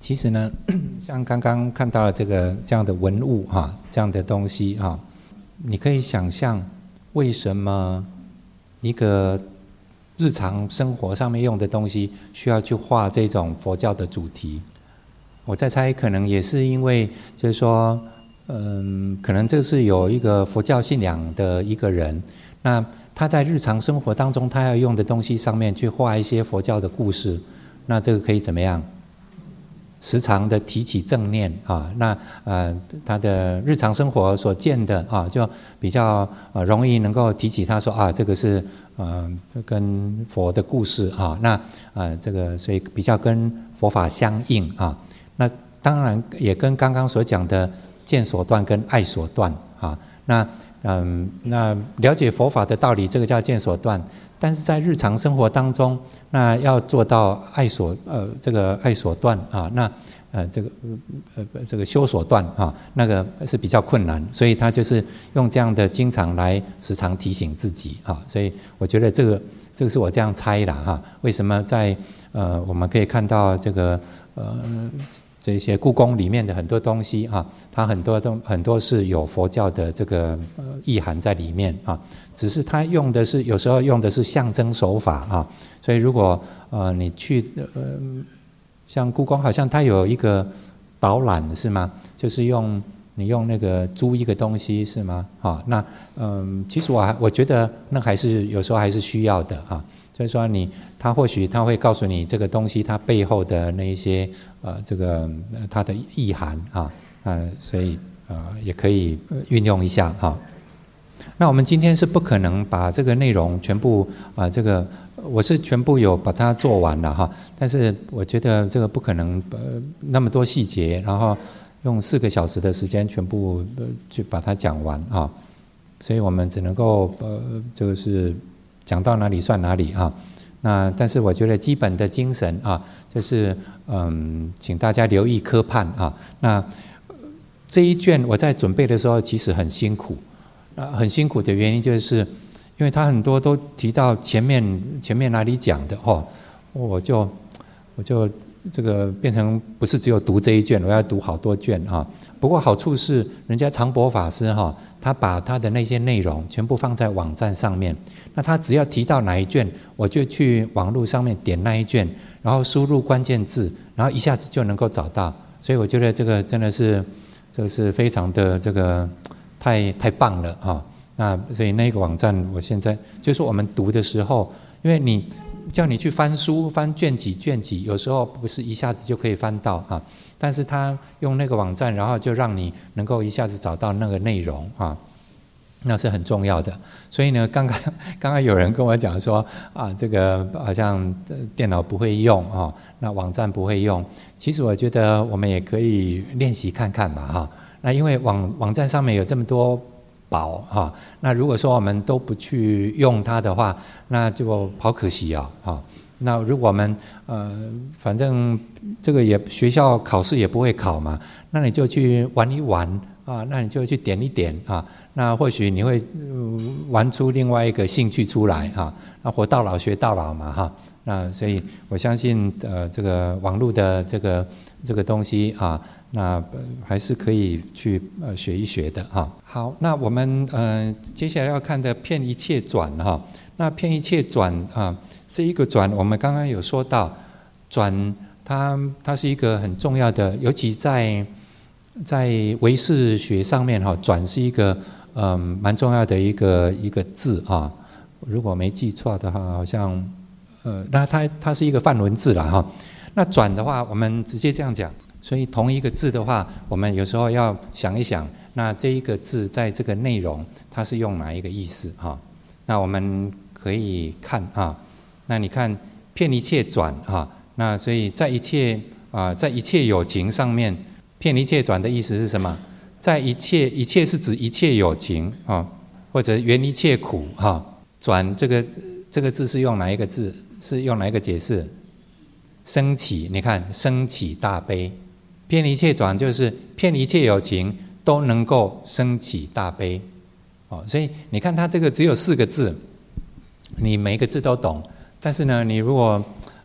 其实呢，像刚刚看到了这样的文物哈，这样的东西哈，你可以想象为什么一个日常生活上面用的东西需要去画这种佛教的主题？我在猜，可能也是因为就是说，可能这是有一个佛教信仰的一个人，那他在日常生活当中他要用的东西上面去画一些佛教的故事，那这个可以怎么样？时常的提起正念啊，那他的日常生活所见的啊，就比较容易能够提起他说啊，这个是跟佛的故事啊，那这个所以比较跟佛法相应啊。那当然也跟刚刚所讲的见所断跟爱所断啊，那了解佛法的道理，这个叫见所断。但是在日常生活当中，那要做到这个爱所断啊，那这个修所断啊，那个是比较困难，所以他就是用这样的经常来时常提醒自己啊。所以我觉得这个是我这样猜啦哈。为什么在我们可以看到这个这些故宫里面的很多东西啊，它很多是有佛教的这个意涵在里面啊，只是它有时候用的是象征手法啊，所以如果你去像故宫好像它有一个导览是吗？就是你用那个租一个东西是吗？啊，那其实我觉得那还是有时候还是需要的啊。所以说他或许他会告诉你这个东西它背后的那一些这个它的意涵啊，所以也可以运用一下哈。那我们今天是不可能把这个内容全部这个我是全部有把它做完了哈，但是我觉得这个不可能那么多细节，然后用4个小时的时间全部去把它讲完啊，所以我们只能够就是讲到哪里算哪里啊。那但是我觉得基本的精神啊，就是请大家留意科判啊。那这一卷我在准备的时候其实很辛苦，很辛苦的原因就是因为他很多都提到前面哪里讲的哦，我就这个变成不是只有读这一卷，我要读好多卷啊。不过好处是人家常博法师哈，他把他的那些内容全部放在网站上面，那他只要提到哪一卷，我就去网络上面点那一卷，然后输入关键字，然后一下子就能够找到。所以我觉得这个真的是非常的这个太棒了啊。那所以那个网站我现在就是我们读的时候，因为叫你去翻书翻卷几，有时候不是一下子就可以翻到啊，但是他用那个网站，然后就让你能够一下子找到那个内容啊，那是很重要的。所以呢，刚刚有人跟我讲说啊，这个好像电脑不会用啊，那网站不会用。其实我觉得我们也可以练习看看嘛哈。那因为网站上面有这么多宝哈，那如果说我们都不去用它的话，那就好可惜啊哈。那如果我们反正这个学校考试也不会考嘛，那你就去玩一玩啊，那你就去点一点啊，那或许你会玩出另外一个兴趣出来啊。那活到老学到老嘛哈。那所以我相信这个网络的这个东西啊，那还是可以去学一学的哈。好，那我们接下来要看的遍一切转哈。那遍一切转啊，这一个转我们刚刚有说到，转它是一个很重要的，尤其在唯识学上面哈，转是一个蛮重要的一个字啊。如果没记错的话，好像那它是一个梵文字啦哈。那转的话，我们直接这样讲。所以同一个字的话，我们有时候要想一想，那这一个字在这个内容它是用哪一个意思哈？那我们可以看啊，那你看遍一切转啊，那所以在一切有情上面，遍一切转的意思是什么？在一切是指一切有情啊，或者缘一切苦哈。转这个字是用哪一个字？是用哪一个解释？升起，你看升起大悲。遍一切转就是遍一切有情都能够升起大悲所以你看它这个只有4个字，你每一个字都懂，但是呢，你如果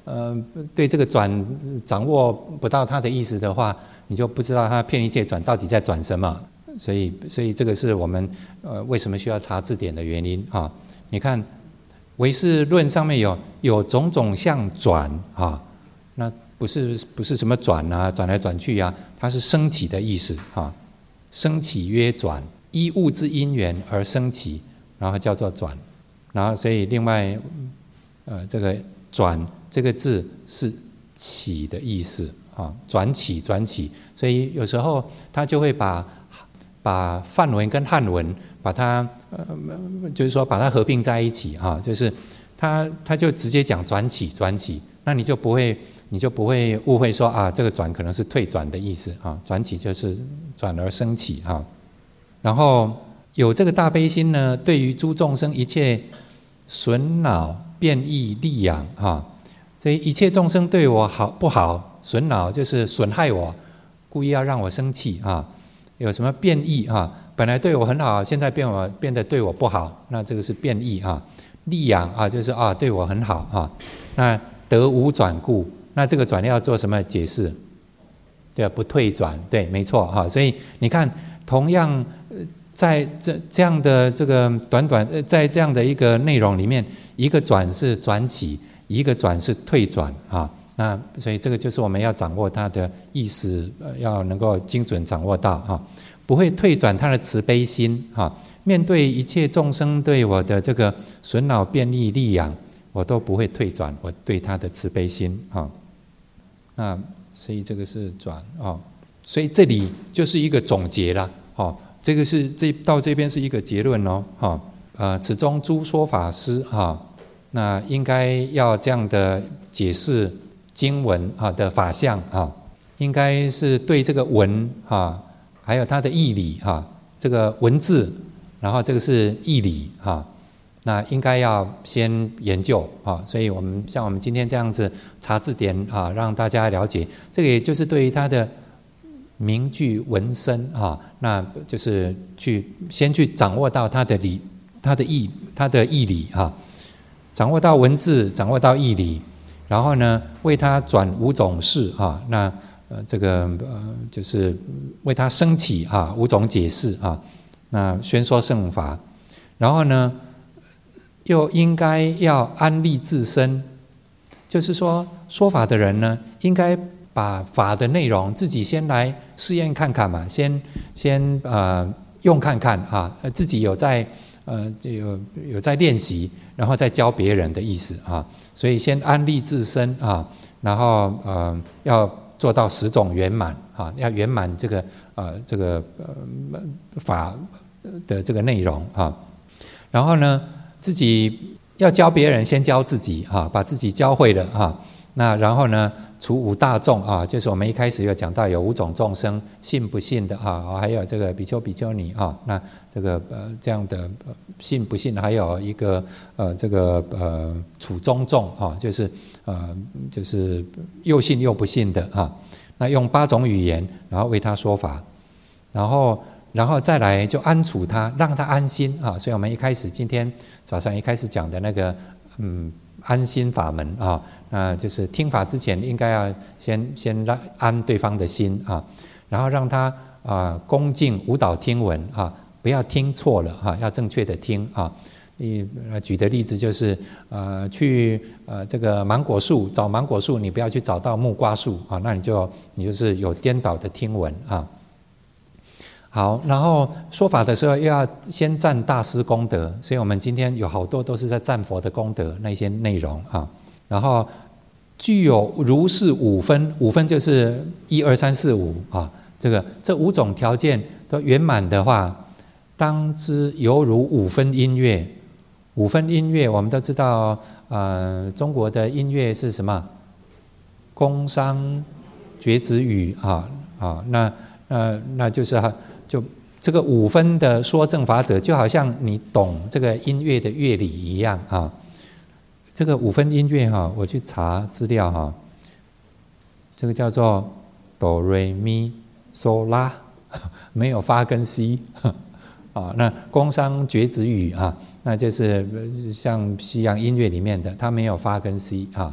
对这个转掌握不到它的意思的话，你就不知道它遍一切转到底在转什么。所以这个是我们为什么需要查字典的原因啊。你看唯识论上面有种种相转啊，那不是什么转啊，转来转去啊，它是升起的意思啊。升起曰转，依物之因缘而升起，然后叫做转。然后所以另外这个转这个字是起的意思啊，转起。所以有时候他就会把梵文跟汉文把它就是说把它合并在一起啊，就是他就直接讲转起，那你就不会误会说啊，这个转可能是退转的意思啊，转起就是转而升起啊。然后有这个大悲心呢，对于诸众生一切损恼变异利养啊，这一切众生对我好不好，损恼就是损害我，故意要让我生气啊。有什么变异啊？本来对我很好，现在变得对我不好，那这个是变异啊。利养啊，就是啊对我很好啊。那得无转故，那这个转要做什么解释？对，不退转，对，没错哈。所以你看，同样在这样的这个在这样的一个内容里面，一个转是转起，一个转是退转啊。那所以这个就是我们要掌握它的意思，要能够精准掌握到哈，不会退转它的慈悲心哈。面对一切众生对我的这个损恼变异利养，我都不会退转我对他的慈悲心哈。那所以这个是转啊，所以这里就是一个总结了哈。这个是到这边是一个结论哦哈。此中诸说法师哈，那应该要这样的解释经文的法相啊，应该是对这个文啊，还有它的义理啊，这个文字，然后这个是义理啊，那应该要先研究啊。所以像我们今天这样子查字典啊，让大家了解，这个也就是对于它的名句文身啊，那就是先去掌握到它的义理啊，掌握到文字，掌握到义理。然后呢，为他转五种事啊，那这个就是为他升起啊五种解释啊，那宣说圣法。然后呢，又应该要安立自身，就是说说法的人呢，应该把法的内容自己先来试验看看嘛，先用看看啊，自己有在练习，然后再教别人的意思啊。所以先安立自身啊，然后要做到10种圆满啊，要圆满这个法的这个内容啊。然后呢，自己要教别人，先教自己啊，把自己教会了啊。那然后呢，除五大众啊，就是我们一开始有讲到有5种众生，信不信的啊，还有这个比丘比丘尼啊，那这个这样的信不信，还有一个这个处中众啊，就是又信又不信的啊。那用8种语言，然后为他说法，然后再来就安处他，让他安心啊。所以我们今天早上一开始讲的那个安心法门啊，就是听法之前应该要先安对方的心啊，然后让他恭敬舞蹈听闻啊，不要听错了啊，要正确的听啊。举的例子就是去这个芒果树找芒果树，你不要去找到木瓜树啊，那你就是有颠倒的听闻啊。好，然后说法的时候又要先赞大师功德，所以我们今天有好多都是在赞佛的功德那些内容啊。然后具有如是5分，5分就是1、2、3、4、5啊，这5种条件都圆满的话，当知犹如5分音乐。5分音乐我们都知道，中国的音乐是什么？宫商角徵羽啊，那就是就这个5分的说正法者，就好像你懂这个音乐的乐理一样啊。这个5分音乐哈，我去查资料哈，这个叫做哆瑞咪嗦拉，没有发跟西啊。那宫商角徵羽啊，那就是像西洋音乐里面的，它没有发跟西啊。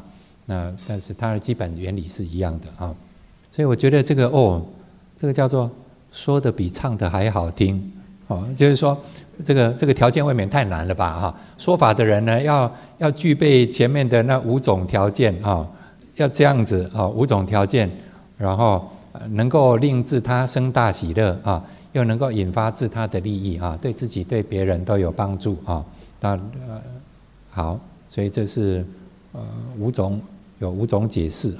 那但是它的基本原理是一样的啊。所以我觉得这个这个叫做说的比唱的还好听就是说这个条件未免太难了吧说法的人呢要具备前面的那5种条件要这样子5种条件，然后能够令自他生大喜乐又能够引发自他的利益对自己对别人都有帮助好，所以这是5种，有5种解释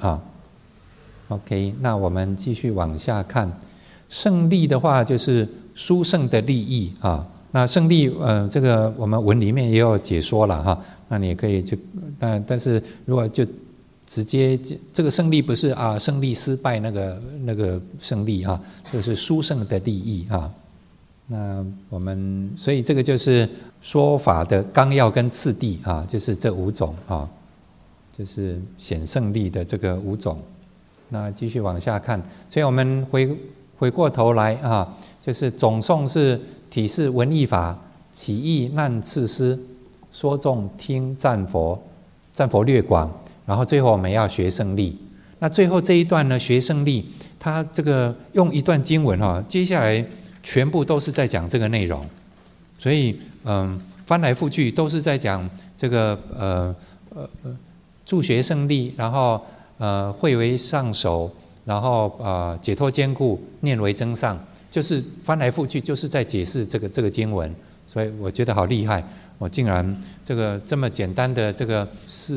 OK， 那我们继续往下看。胜利的话就是殊胜的利益那胜利这个我们文里面也有解说了那你也可以去但是如果就直接这个胜利不是胜利失败那个胜利这个是殊胜的利益那我们所以这个就是说法的纲要跟次第就是这5种就是显胜利的这个5种。那继续往下看，所以我们回过头来就是总颂是体示文艺法，起义难次诗，说众听赞佛，赞佛略广，然后最后我们要学胜利。那最后这一段呢，学胜利，它这个用一段经文接下来全部都是在讲这个内容，所以翻来覆去都是在讲这个助学胜利，然后慧为上首，然后解脱坚固，念为增上，就是翻来覆去就是在解释这个经文。所以我觉得好厉害，我竟然这么简单的这个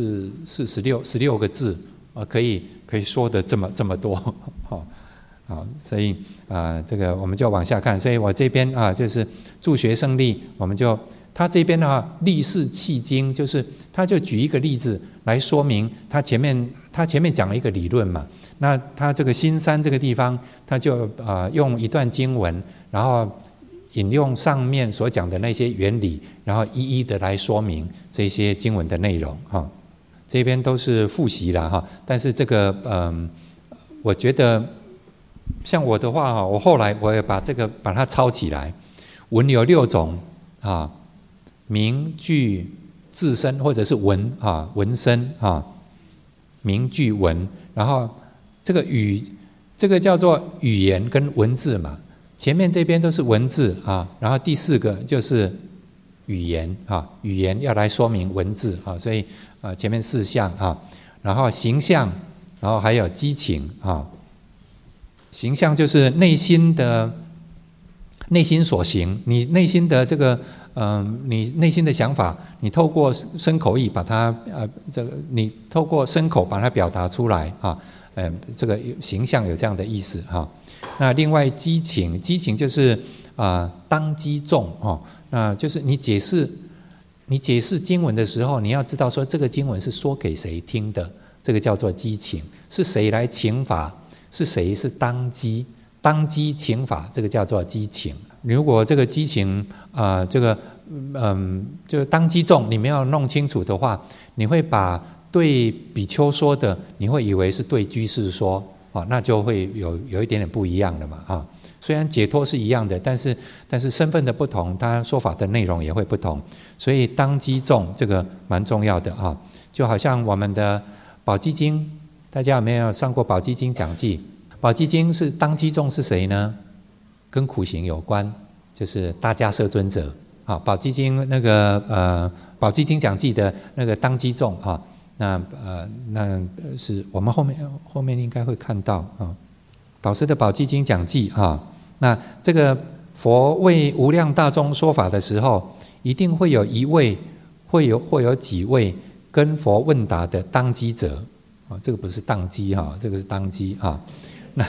16个字可以说的这么多好，所以这个我们就往下看。所以我这边就是助学胜利，我们就他这边的话立事契经，就是他就举一个例子来说明他前面讲了一个理论嘛。那他这个新山这个地方，他就用一段经文，然后引用上面所讲的那些原理，然后一一的来说明这些经文的内容这边都是复习了但是这个我觉得像我的话我后来我也把它抄起来。文有6种名句自身或者是文文身名句文，然后这个叫做语言跟文字嘛。前面这边都是文字然后第4个就是语言语言要来说明文字所以前面4项然后形象，然后还有激情形象就是内心所行，你内心的这个你内心的想法，你透过身口意把它你透过身口把它表达出来这个形象有这样的意思那另外激情就是当机众那就是你解释经文的时候，你要知道说这个经文是说给谁听的，这个叫做激情。是谁来请法，是谁是当机请法，这个叫做激情。如果这个激情就当机众你没有弄清楚的话，你会把对比丘说的你会以为是对居士说那就会有一点点不一样的嘛虽然解脱是一样的，但是身份的不同，他说法的内容也会不同，所以当机众这个蛮重要的就好像我们的宝积经，大家有没有上过宝积经讲记？宝积经是当机众是谁呢？跟苦行有关，就是大迦摄尊者宝积经那个宝积经讲记的那个当机众那是我们后面应该会看到导师的宝积经讲记那这个佛为无量大众说法的时候，一定会有一位会有几位跟佛问答的当机者这个不是当机这个是当机那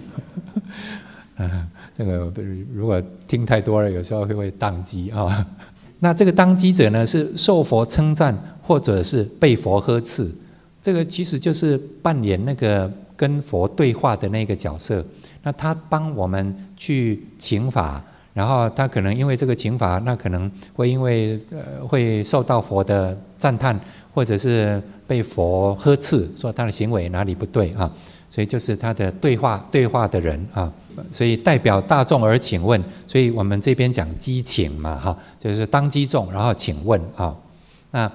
这个如果听太多了，有时候会当机那这个当机者呢，是受佛称赞或者是被佛呵斥，这个其实就是扮演那个跟佛对话的那个角色。那他帮我们去请法，然后他可能因为这个请法，那可能会因为会受到佛的赞叹，或者是被佛呵斥，说他的行为哪里不对所以就是他的对话的人所以代表大众而请问，所以我们这边讲机请嘛就是当机众，然后请问那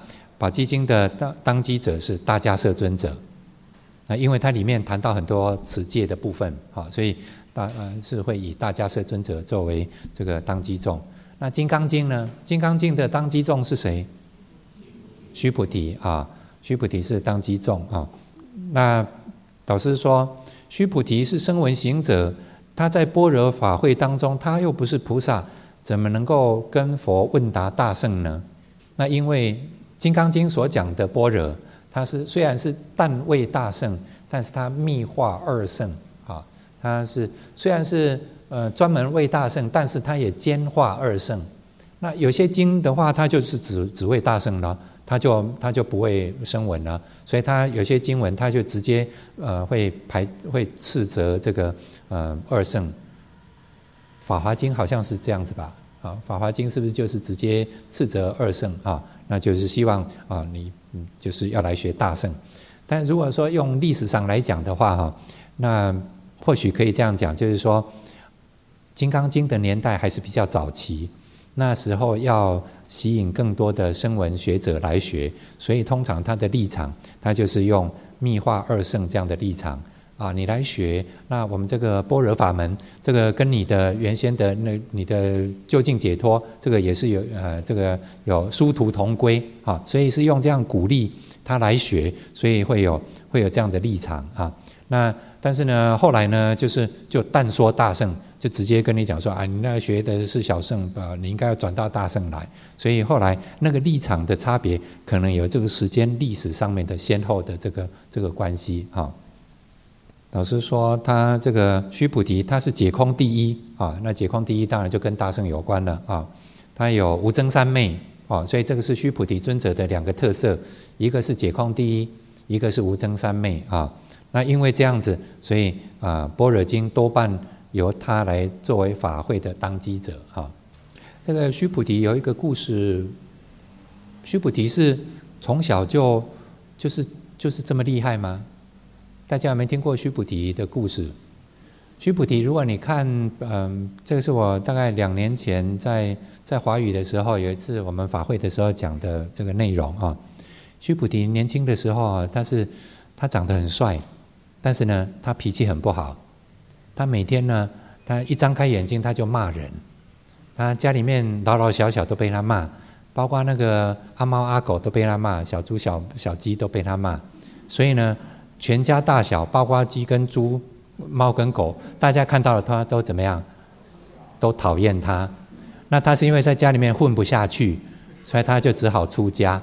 宝积经的当机者是大迦摄尊者，因为它里面谈到很多持戒的部分，所以是会以大迦摄尊者作为这个当机众。那金刚经呢？金刚经的当机众是谁？须菩提啊，须菩提是当机众啊。那导师说，须菩提是声闻行者，他在般若法会当中，他又不是菩萨，怎么能够跟佛问答大乘呢？那因为金刚经所讲的般若，它是虽然是但为大乘，但是它密化二乘啊，它是虽然是专门为大乘，但是它也兼化二乘。那有些经的话，它就是只为大乘了，它就不会声闻了，所以它有些经文，它就直接会斥责这个二乘。法华经好像是这样子吧？啊，法华经是不是就是直接斥责二乘啊？那就是希望啊你就是要来学大乘。但如果说用历史上来讲的话哈，那或许可以这样讲，就是说《金刚经》的年代还是比较早期，那时候要吸引更多的声闻学者来学，所以通常他的立场，他就是用密化二乘这样的立场啊，你来学，那我们这个般若法门，这个跟你的原先的你的究竟解脱，这个也是有这个有殊途同归啊，所以是用这样鼓励他来学，所以会有这样的立场啊。那但是呢，后来呢，就但说大乘，就直接跟你讲说啊，你那学的是小乘，你应该要转到大乘来。所以后来那个立场的差别，可能有这个时间历史上面的先后的这个关系啊。老师说他这个须菩提，他是解空第一啊，那解空第一当然就跟大乘有关了啊。他有无争三昧啊，所以这个是须菩提尊者的两个特色，一个是解空第一，一个是无争三昧啊。那因为这样子，所以般若经多半由他来作为法会的当机者啊。这个须菩提有一个故事，须菩提是从小就是这么厉害吗？大家有没有听过须菩提的故事？须菩提，如果你看，这个是我大概2年前在华语的时候，有一次我们法会的时候讲的这个内容啊。须菩提年轻的时候啊，他长得很帅，但是呢，他脾气很不好。他每天呢，他一张开眼睛他就骂人，他家里面老老小小都被他骂，包括那个阿猫阿狗都被他骂，小猪小鸡都被他骂，所以呢，全家大小，包括鸡跟猪、猫跟狗，大家看到了他都怎么样？都讨厌他。那他是因为在家里面混不下去，所以他就只好出家。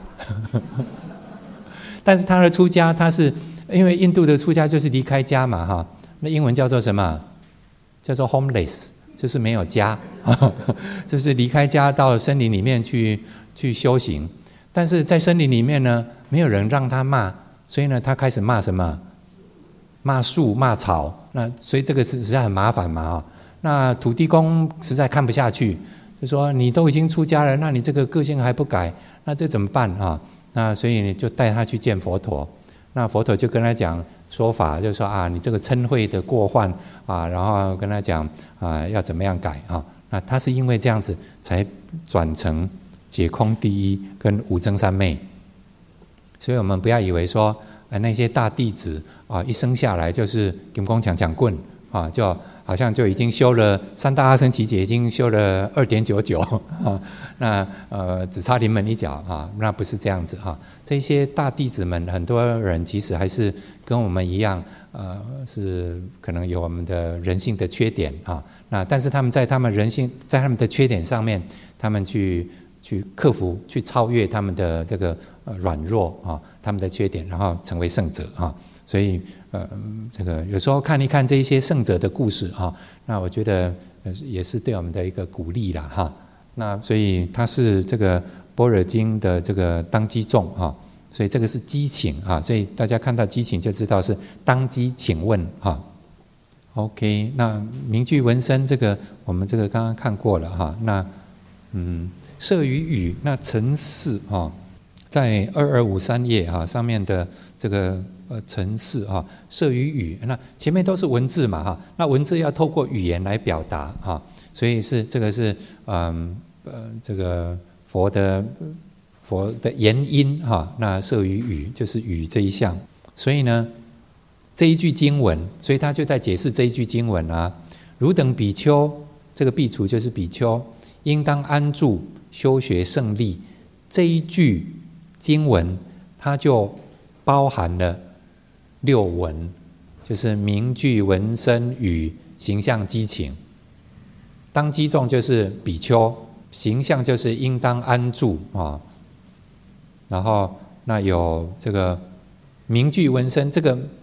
但是他的出家，他是因为印度的出家就是离开家嘛，哈，那英文叫做什么？叫做 homeless， 就是没有家，就是离开家到森林里面去修行。但是在森林里面呢，没有人让他骂。所以呢，他开始骂什么？骂树、骂草。那所以这个实在很麻烦嘛，那土地公实在看不下去，就说你都已经出家了，那你这个个性还不改，那这怎么办啊？那所以就带他去见佛陀。那佛陀就跟他讲说法，就说啊，你这个嗔恚的过患啊，然后跟他讲啊，要怎么样改啊？那他是因为这样子才转成解空第一跟无争三昧。所以我们不要以为说，那些大弟子啊，一生下来就是金光强棍啊，就好像就已经修了3大阿僧祇劫，已经修了2.99啊，那只差临门一脚啊，那不是这样子哈。这些大弟子们，很多人其实还是跟我们一样，是可能有我们的人性的缺点啊。那但是他们在他们的缺点上面，他们去克服、去超越他们的这个软弱啊，他们的缺点，然后成为圣者啊。所以这个有时候看一看这一些圣者的故事啊，那我觉得也是对我们的一个鼓励啦哈。那所以他是这个般若经的这个当机众啊，所以这个是机请啊，所以大家看到机请就知道是当机请问啊。OK， 那名句文身这个我们这个刚刚看过了哈。那摄于语，那陈氏啊，在2253页啊上面的这个陈氏啊，摄于语，那前面都是文字嘛哈，那文字要透过语言来表达啊，所以这个是这个佛佛的言音那摄于语，就是语这一项。所以呢，这一句经文，所以他就在解释这一句经文啊，汝等比丘，这个苾芻就是比丘，应当安住修学胜利。这一句经文，它就包含了六闻，就是名句、闻声、语、形象、机情。当机众就是比丘，形象就是应当安住然后那有这个名句、闻声，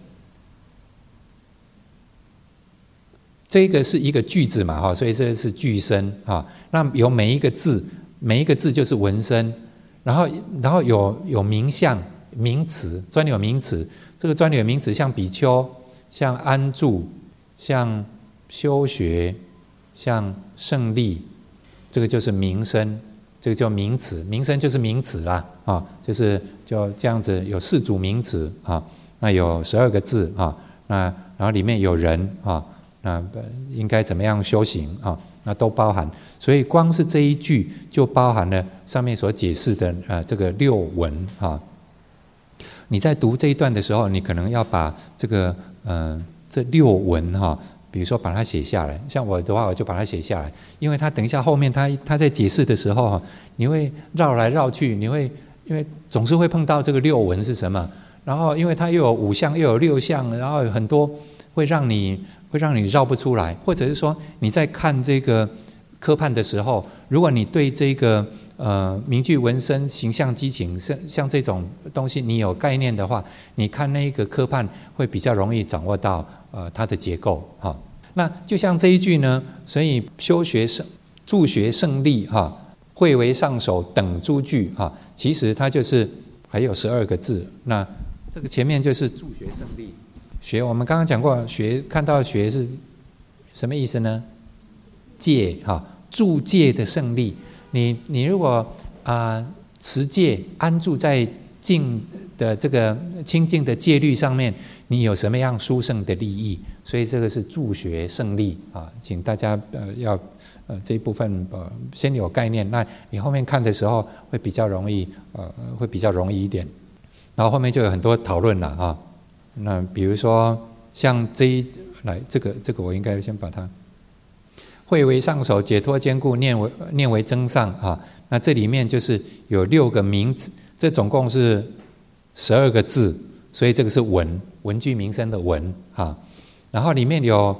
这个是一个句子嘛所以这是句声那有每一个字就是闻声，然后有名相、名词、专有名词。这个专有名词像比丘、像安住、像修学、像胜利，这个就是名声，这个叫名词。名声就是名词啦就是就这样子，有4组名词那有12个字那然后里面有人那应该怎么样修行那都包含。所以光是这一句就包含了上面所解释的这个六闻你在读这一段的时候，你可能要把这个这六闻比如说把它写下来。像我的话，我就把它写下来，因为他等一下后面他在解释的时候你会绕来绕去，因为总是会碰到这个六闻是什么，然后因为它又有5项又有6项，然后有很多会让你绕不出来。或者是说你在看这个科判的时候，如果你对这个名句、闻声、形象、机情像这种东西你有概念的话，你看那个科判会比较容易掌握到它的结构那就像这一句呢，所以修学助学胜利会为上首等诸句其实它就是还有12个字。那这个前面就是助学胜利。学我们刚刚讲过，学看到学是什么意思呢？戒助戒的胜利。你如果持戒安住在净的这个清净的戒律上面，你有什么样殊胜的利益？所以这个是助学胜利请大家要这一部分先有概念，那你后面看的时候会比较容易一点。然后后面就有很多讨论了那比如说像这个我应该先把它会为上首，解脱坚固，念为增上那这里面就是有6个名词，这总共是12个字，所以这个是文具名声的文然后里面有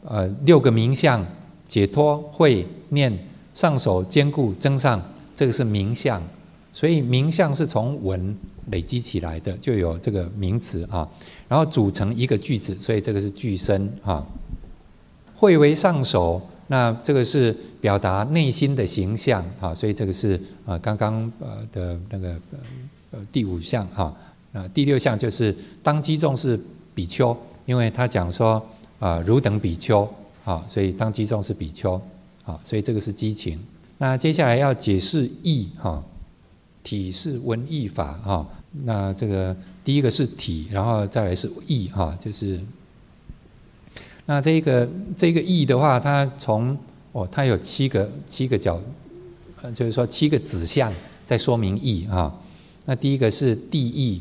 6个名相，解脱、会、念、上首、坚固、增上，这个是名相。所以名相是从文累积起来的，就有这个名词然后组成一个句子，所以这个是句声会为上首，那这个是表达内心的形象所以这个是刚刚的那个第5项第6项就是当机众是比丘，因为他讲说汝等比丘所以当机众是比丘所以这个是机情。那接下来要解释义体是文义法那这个第一个是体，然后再来是义就是那这个义的话，它它有七个角，就是说7个指向在说明义那第一个是地义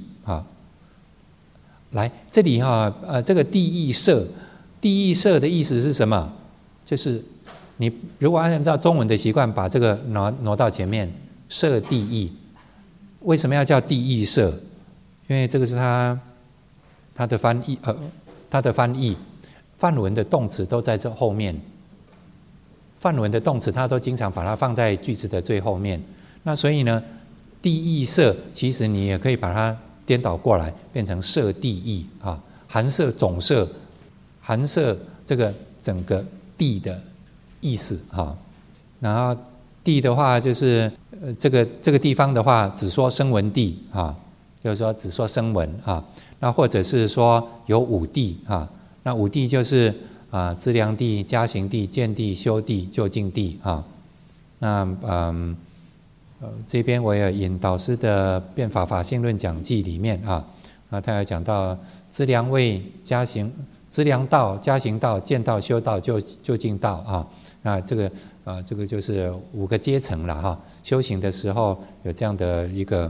来这里这个地义摄的意思是什么？就是你如果按照中文的习惯，把这个挪到前面，摄地义。为什么要叫地义摄？因为这个是它的翻译。梵文的动词都在这后面，梵文的动词它都经常把它放在句子的最后面。那所以呢，地义摄其实你也可以把它颠倒过来，变成摄地义含摄总摄，含摄这个整个地的意思然后地的话就是这个地方的话，只说声闻地就是说只说声闻那或者是说有5地那5地就是资粮地、加行地、见地、修地、究竟地那这边我也引导师的《变法法性论讲记》里面那他有讲到资粮位、加行资粮道、加行道、见道、修道、究竟道啊。那这个就是5个阶层了哈。修行的时候有这样的一个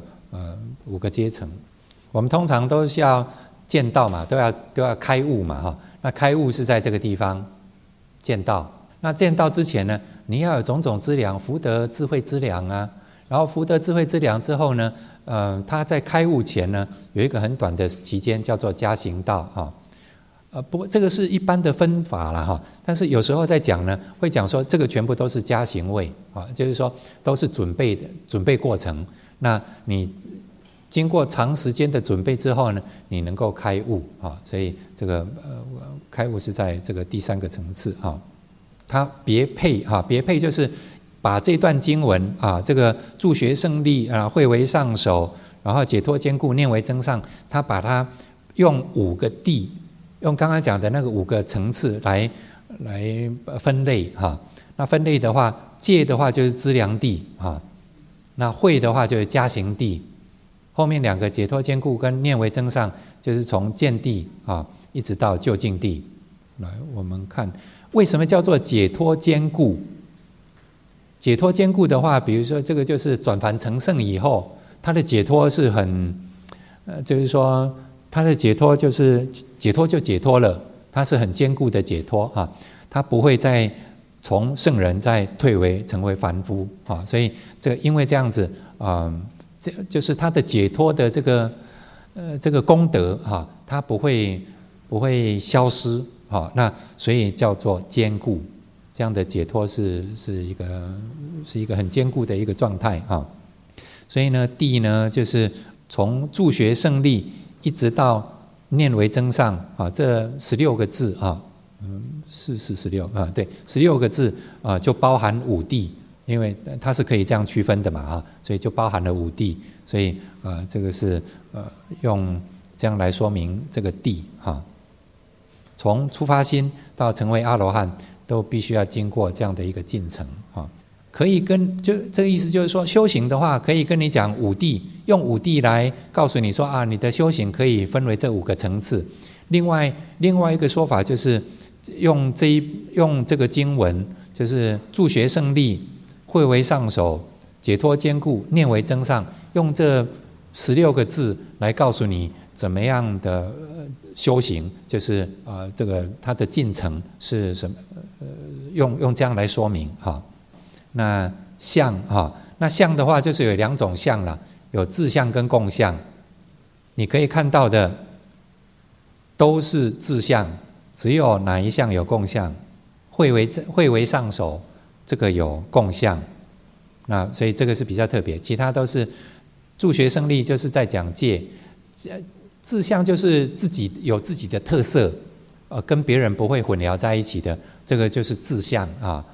5个阶层。我们通常都是要见道嘛，都要开悟嘛哈。那开悟是在这个地方见道。那见道之前呢，你要有种种资粮，福德智慧资粮啊。然后福德智慧资粮之后呢，他在开悟前呢，有一个很短的期间叫做加行道哈。不过这个是一般的分法啦哈，但是有时候在讲呢，会讲说这个全部都是加行位啊，就是说都是准备过程。那你经过长时间的准备之后呢，你能够开悟啊，所以这个开悟是在这个第3个层次啊。它别配啊，别配就是把这段经文啊，这个助学胜利啊，慧为上首，然后解脱坚固，念为增上，它把它用5个地。用刚刚讲的那个5个层次来分类哈。那分类的话，戒的话就是资粮地哈，那慧的话就是加行地，后面2个解脱坚固跟念为增上，就是从见地啊一直到究竟地。来，我们看为什么叫做解脱坚固？解脱坚固的话，比如说这个就是转凡成圣以后，他的解脱是很就是说。他的解脱就是解脱就解脱了，他是很坚固的解脱啊，他不会再从圣人再退为成为凡夫啊，所以因为这样子这就是他的解脱的这个功德啊，他不会消失啊，那所以叫做坚固，这样的解脱是一个很坚固的一个状态啊，所以呢，地呢就是从助学胜利。一直到念为增上啊，这16个字啊，是16啊，对，16个字啊，就包含5地，因为它是可以这样区分的嘛啊，所以就包含了5地，所以这个是用这样来说明这个地哈。从出发心到成为阿罗汉，都必须要经过这样的一个进程啊。可以就这个意思就是说，修行的话可以跟你讲5地，用5地来告诉你说啊，你的修行可以分为这5个层次。另外一个说法就是用这个经文，就是助学胜利、慧为上首、解脱坚固、念为增上，用这16个字来告诉你怎么样的修行，就是这个它的进程是什么？用这样来说明哈。那相哈，那相的话就是有2种相了，有自相跟共相。你可以看到的都是自相，只有哪一项有共相？慧为上首，这个有共相。那所以这个是比较特别，其他都是助学胜利，就是在讲戒。自相就是有自己的特色，跟别人不会混淆在一起的，这个就是自相啊。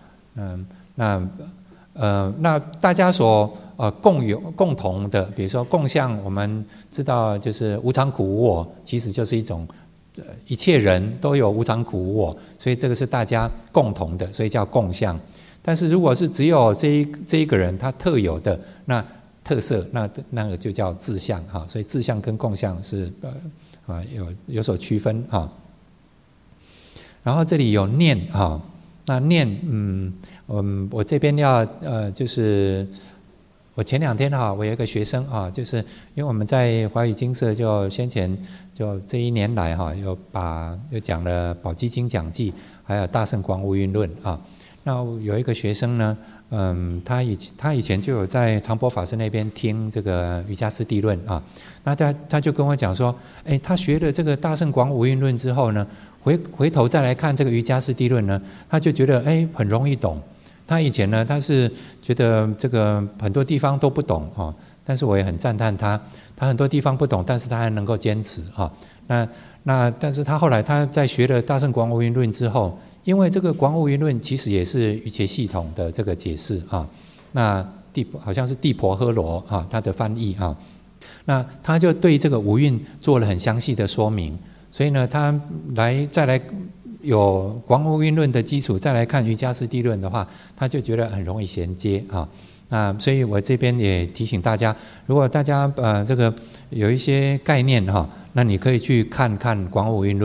那大家所共同的，比如说共相，我们知道就是无常苦无我，其实就是一种一切人都有无常苦无我，所以这个是大家共同的，所以叫共相。但是如果是只有这一个人他特有的那特色，那个就叫自相哈。所以自相跟共相是有所区分哈。然后这里有念哈。那念，我这边要就是我前2天哈，我有一个学生啊，就是因为我们在华语经社就先前就这1年来哈，又讲了宝积经讲记，还有大圣广无云论啊。那有一个学生呢，他以前就有在长波法师那边听这个瑜伽师地论啊。那他就跟我讲说，他学了这个大圣广无云论之后呢，回头再来看这个瑜伽师地论呢，他就觉得很容易懂。他以前呢，他是觉得这个很多地方都不懂啊，但是我也很赞叹他很多地方不懂，但是他还能够坚持啊。但是他后来他在学了大圣广无云论之后，因为这个广无云论其实也是瑜伽系统的这个解释啊，那好像是地婆诃罗啊，他的翻译啊，那他就对这个五蕴做了很详细的说明，所以呢，他再来有广无云论的基础，再来看瑜伽师地论的话，他就觉得很容易衔接啊。那所以我这边也提醒大家，如果大家这个有一些概念哈，那你可以去看看广无云论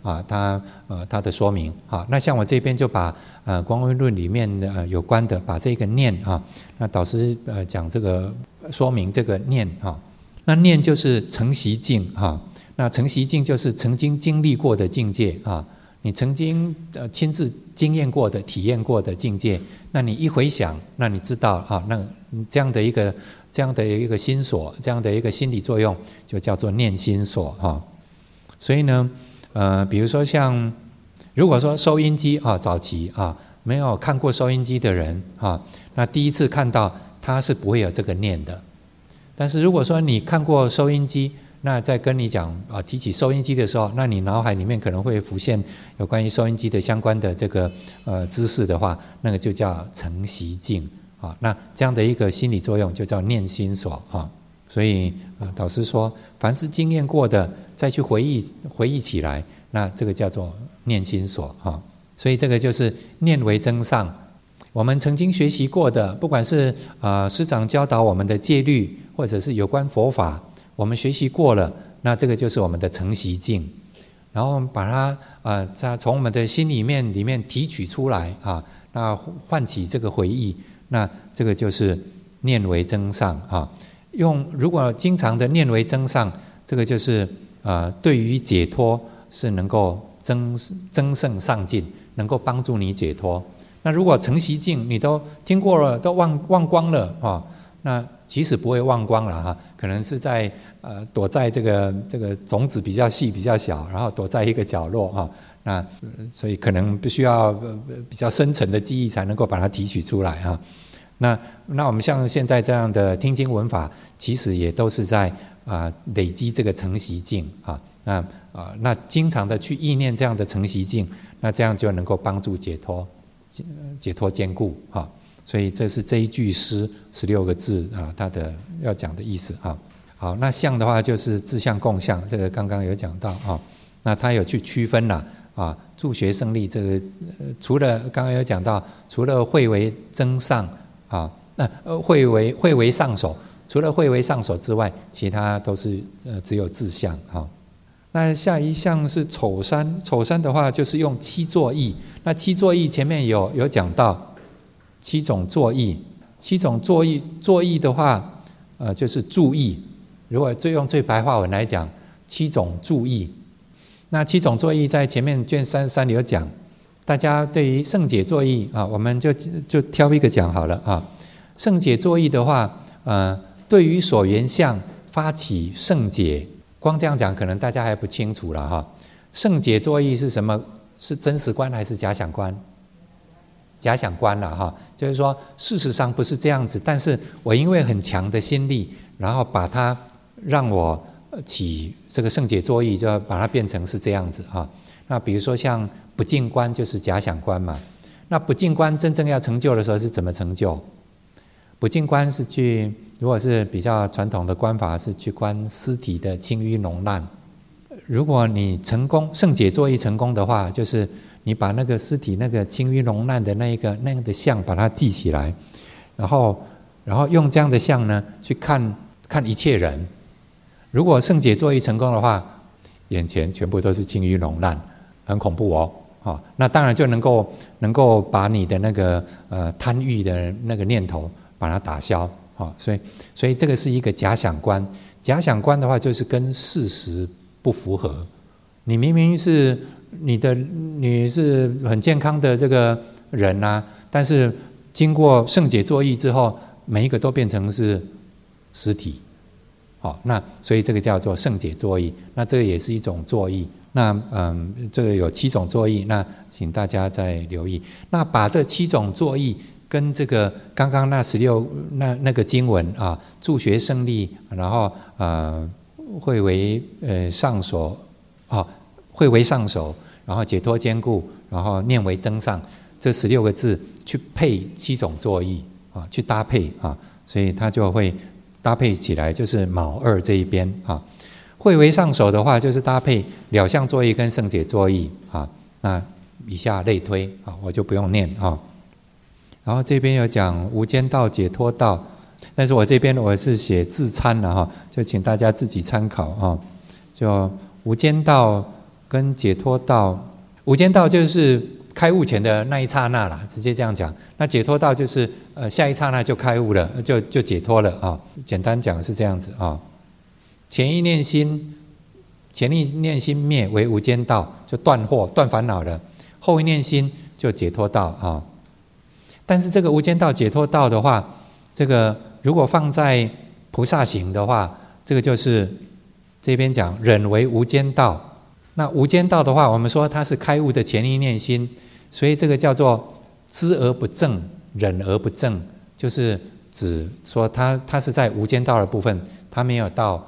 啊，它的说明啊。那像我这边就把光辉论里面有关的，把这个念啊，那导师讲这个说明这个念啊，那念就是承习境啊，那承习境就是曾经经历过的境界啊，你曾经亲自经验过的、体验过的境界，那你一回想，那你知道啊，那这样的一个心所，这样的一个心理作用，就叫做念心所哈。所以呢，比如说像如果说收音机啊，早期啊没有看过收音机的人啊，那第一次看到他是不会有这个念的。但是如果说你看过收音机，那在跟你讲提起收音机的时候，那你脑海里面可能会浮现有关于收音机的相关的这个知识的话，那个就叫承习境啊。那这样的一个心理作用就叫念心所啊。所以导师说，凡是经验过的，再去回忆起来，那这个叫做念心所啊。所以这个就是念为增上。我们曾经学习过的，不管是师长教导我们的戒律，或者是有关佛法，我们学习过了，那这个就是我们的承习境。然后我们把它从我们的心里面提取出来啊，那唤起这个回忆，那这个就是念为增上啊。如果经常的念为增上，这个就是对于解脱是能够增胜上进，能够帮助你解脱。那如果承习境你都听过了，都忘光了啊，那即使不会忘光了哈，可能是在躲在这个种子比较细比较小，然后躲在一个角落哈，那所以可能必须要比较深层的记忆才能够把它提取出来哈。那我们像现在这样的听经闻法，其实也都是在累积这个承习境啊。那经常的去意念这样的承习境，那这样就能够帮助解脱坚固啊。所以这是这一句诗16个字啊，它的要讲的意思啊。好，那相的话就是自相共相，这个刚刚有讲到啊。那他有去区分了啊，助学胜利这个除了刚刚有讲到，除了慧为增上啊，慧为上首，除了慧为上首之外，其他都是只有自相啊。那下一项是丑山，丑山的话就是用七作意。那七作意前面有讲到7种作意，7种作意的话，就是注意。如果用最白话文来讲，7种注意。那7种作意在前面卷33里有讲。大家对于圣解作意啊，我们就挑一个讲好了啊。圣解作意的话，对于所缘相发起圣解，光这样讲可能大家还不清楚了哈。圣解作意是什么？是真实观还是假想观？假想观了哈，就是说事实上不是这样子，但是我因为很强的心力，然后把它让我起这个圣解作意，就要把它变成是这样子哈。那比如说像不净观就是假想观嘛。那不净观真正要成就的时候是怎么成就？不净观是如果是比较传统的观法，是去观尸体的轻淤脓烂。如果你成功圣解作意成功的话，就是你把那个尸体那个轻淤脓烂的那样的相把它记起来，然后用这样的相呢去看一切人。如果圣解作意成功的话，眼前全部都是轻淤脓烂，很恐怖哦。那当然就能够把你的那个贪欲的那个念头把它打消啊。所以这个是一个假想观。假想观的话，就是跟事实不符合。你明明是你是很健康的这个人啊，但是经过圣解作意之后，每一个都变成是尸体。那所以这个叫做圣解作意。那这个也是一种作意。那这个有7种作意，那请大家再留意。那把这7种作意跟这个刚刚那16那个经文啊，助学胜利，然后慧为上首啊，慧为上首，然后解脱坚固，然后念为增上，这16个字去配7种作意啊，去搭配啊，所以它就会搭配起来，就是卯2这一边啊。慧为上首的话，就是搭配了相作意跟圣解作意啊。那以下类推啊，我就不用念啊。然后这边有讲无间道、解脱道，但是我这边我是写自参了哈，就请大家自己参考啊。就无间道跟解脱道，无间道就是开悟前的那一刹那啦，直接这样讲。那解脱道就是下一刹那就开悟了，就解脱了啊。简单讲是这样子啊。前一念心灭为无间道，就断惑断烦恼了。后一念心就解脱道啊。但是这个无间道解脱道的话，这个如果放在菩萨行的话，这个就是这边讲忍为无间道。那无间道的话，我们说它是开悟的前一念心，所以这个叫做知而不正，忍而不正，就是指说它是在无间道的部分，它没有到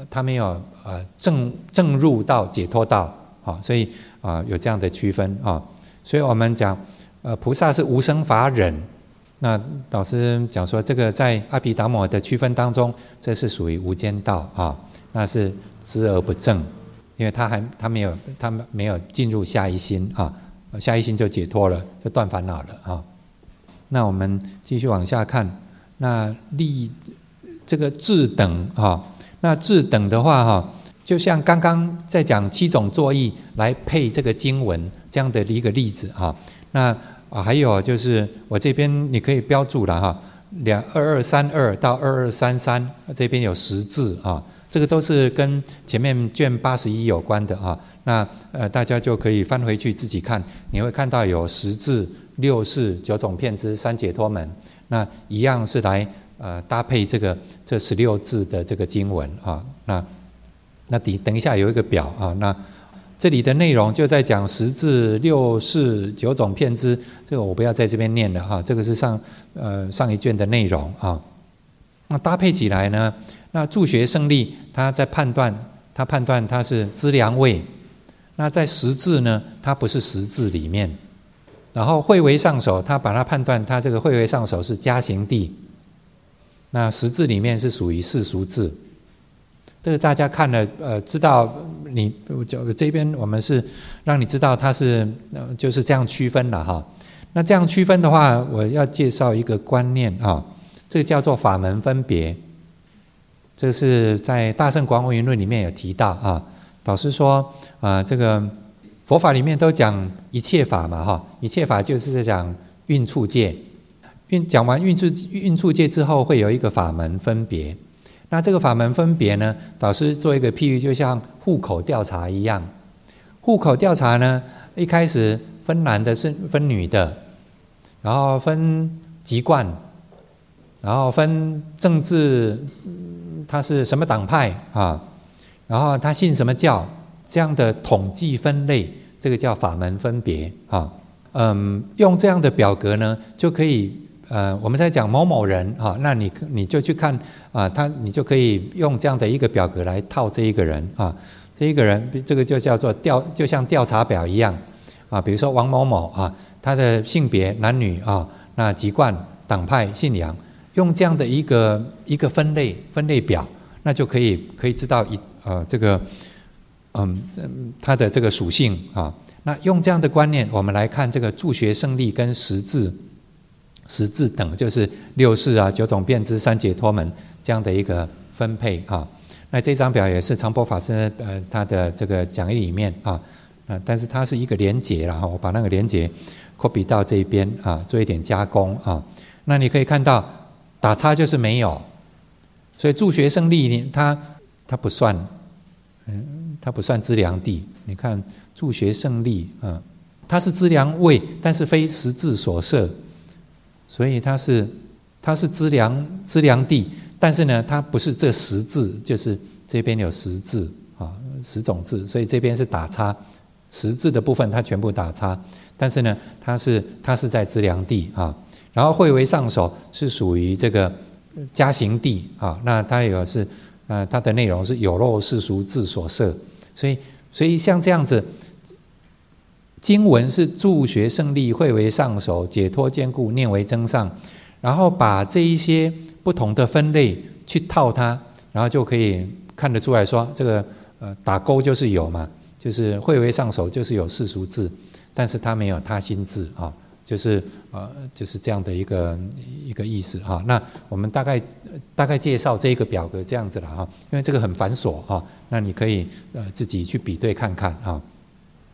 正入到解脱道啊，所以有这样的区分啊。所以我们讲菩萨是无生法忍。那老师讲说，这个在阿毗达摩的区分当中，这是属于无间道啊，那是知而不正。因为他没有进入下一心啊，下一心就解脱了，就断烦恼了啊。那我们继续往下看，那这个智等啊，那智等的话哈，就像刚刚在讲7种作意来配这个经文这样的一个例子啊。那还有就是我这边你可以标注了哈，2232到2233这边有10字啊。这个都是跟前面卷81有关的啊，那大家就可以翻回去自己看，你会看到有10字、6事、9种遍知、3解脱门，那一样是来搭配这16字的这个经文啊。那等一下有一个表啊，那这里的内容就在讲10字、6事、9种遍知，这个我不要在这边念了哈，这个是上一卷的内容啊。那搭配起来呢，那助学胜利他在判断他是资粮位，那在10字呢，它不是10字里面，然后会为上首，他把它判断他这个会为上首是加行地，那10字里面是属于世俗字。这个大家看了知道，你这边我们是让你知道它是就是这样区分了哈。那这样区分的话，我要介绍一个观念啊。这个叫做法门分别，这是在《大乘广果云论》里面有提到啊。导师说这个佛法里面都讲一切法嘛哈，一切法就是在讲运处界，讲完运处界之后会有一个法门分别。那这个法门分别呢，导师做一个譬喻，就像户口调查一样。户口调查呢，一开始分男的是分女的，然后分籍贯，然后分政治，他是什么党派啊？然后他信什么教？这样的统计分类，这个叫法门分别啊。用这样的表格呢，就可以我们在讲某某人啊，那你就去看啊，你就可以用这样的一个表格来套这一个人啊。这一个人，这个就叫做就像调查表一样啊。比如说王某某啊，他的性别男女啊，那籍贯、党派、信仰。用这样的一个分类表，那就可以知道这个它的这个属性啊。那用这样的观念，我们来看这个助学胜利跟10字等，就是6事啊、9种遍知、3解脱门这样的一个分配啊。那这张表也是常婆法师他的这个讲义里面啊，但是它是一个连结啦，我把那个连结 copy 到这边啊，做一点加工啊。那你可以看到。打叉就是没有，所以助学胜利它不算，它不算资粮地。你看助学胜利它是资粮位，但是非10字所设，所以它是资粮地，但是呢，它不是这10字，就是这边有10字啊，10种字，所以这边是打叉，10字的部分它全部打叉，但是呢，它是在资粮地啊。然后会为上首是属于这个加行地啊，那它有是它的内容是有漏世俗字所设，所以像这样子，经文是助学胜利，会为上首，解脱坚固，念为增上，然后把这一些不同的分类去套它，然后就可以看得出来说，这个打勾就是有嘛，就是会为上首就是有世俗字，但是它没有他心字啊。就是这样的一个意思哈。那我们大概介绍这个表格这样子了哈，因为这个很繁琐哈，那你可以自己去比对看看哈。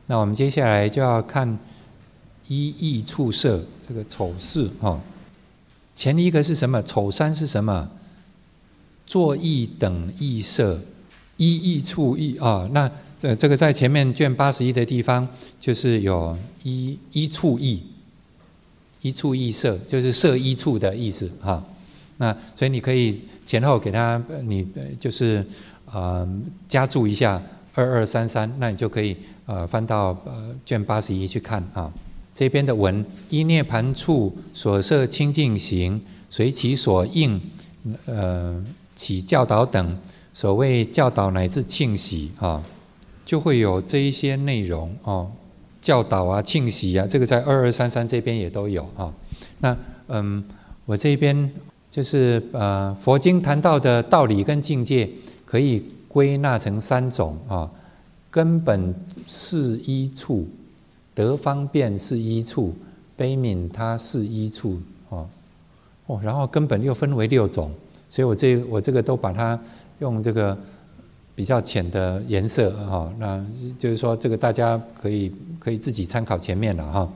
那我们接下来就要看一意处色这个丑事啊。前一个是什么？丑三是什么？作意等意色，一意处意啊。那这个在前面卷81的地方，就是有一处意，一处意色，就是色一处的意思哈。那所以你可以前后给它，你就是加注一下2233，那你就可以翻到卷81去看啊。这边的文，依涅盘处所摄清净行，随其所应起教导等，所谓教导乃至庆喜啊，就会有这一些内容哦。教导啊、庆喜啊，这个在2233这边也都有啊。那我这边就是佛经谈到的道理跟境界，可以归纳成3种啊。根本是一处，得方便是一处，悲悯他是一处然后根本又分为6种，所以我这个都把它用这个比较浅的颜色那就是说这个大家可以自己参考前面了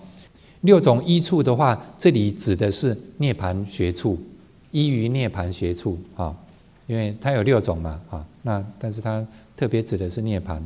6种依处的话，这里指的是涅槃学处，依于涅槃学处因为它有6种嘛那但是它特别指的是涅槃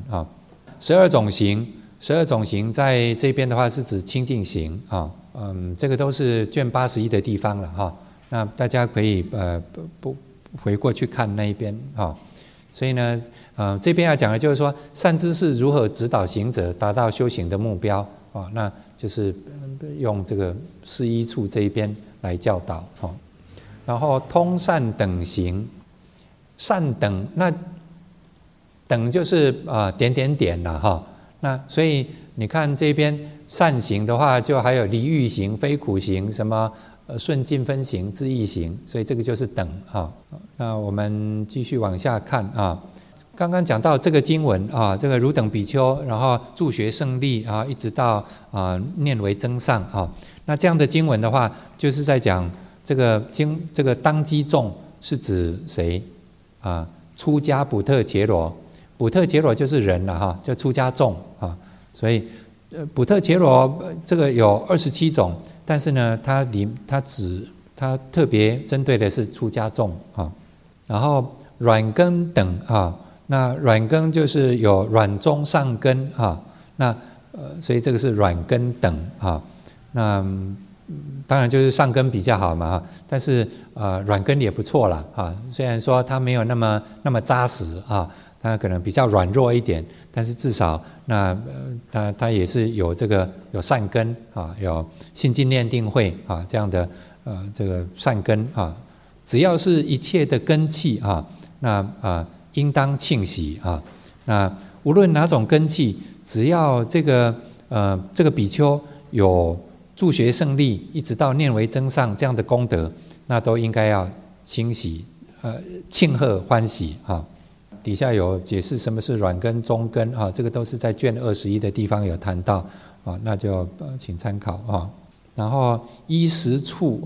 12种行，12种行在这边的话是指清净行这个都是卷81的地方了那大家可以不回过去看那一边所以呢这边要讲的就是说善知识如何指导行者达到修行的目标那就是用这个是一处这一边来教导然后通善等行，善等那等就是点点点了那所以你看这边善行的话，就还有离欲行、非苦行、什么顺境分行、自意行，所以这个就是等那我们继续往下看刚刚讲到这个经文这个汝等比丘，然后助学胜利一直到念为增上那这样的经文的话，就是在讲这个当机众是指谁出家补特伽罗，补特伽罗就是人了就出家众所以补特伽罗这个有27种，但是呢它特别针对的是出家众然后软根等那软根就是有软中上根那所以这个是软根等那当然就是上根比较好嘛但是软根也不错啦虽然说它没有那么扎实它可能比较软弱一点，但是至少那它也是有这个有善根有信净念定慧这样的这个善根只要是一切的根器那应当庆喜那无论哪种根器，只要这个比丘有助学胜利，一直到念为增上这样的功德，那都应该要庆喜庆贺欢喜底下有解释什么是软根、中根这个都是在卷21的地方有谈到那就请参考然后依十处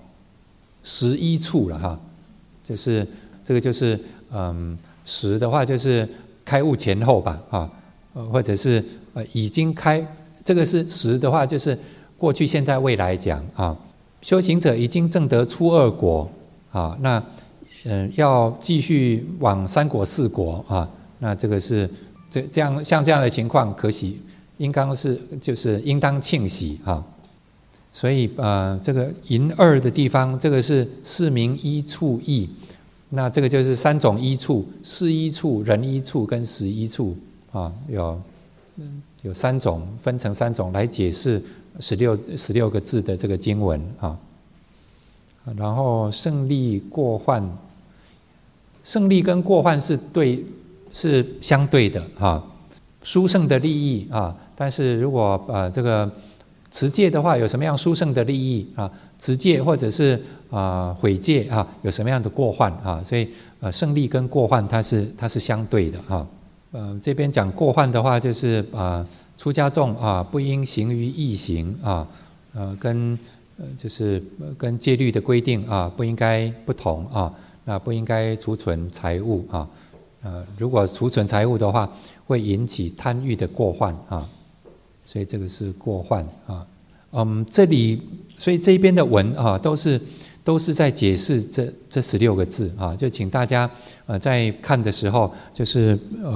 11处了就是这个就是10的话就是开悟前后吧或者是已经开，这个是10的话就是过去现在未来讲修行者已经证得初2果那要继续往3果4果那这个是这样像这样的情况可喜，就是应当庆喜所以这个银2的地方，这个是四名依处义，那这个就是3种依处，事依处、人依处跟时依处有3种，分成3种来解释16个字的这个经文然后胜利过患，胜利跟过患是相对的殊胜的利益但是如果这个持戒的话，有什么样殊胜的利益持戒或者是毁戒有什么样的过患所以胜利跟过患它是相对的这边讲过患的话，就是出家众不应行于异行就是跟戒律的规定不应该不同那不应该储存财物如果储存财物的话，会引起贪欲的过患所以这个是过患啊。这里所以这边的文啊，都是在解释这16个字啊，就请大家在看的时候，就是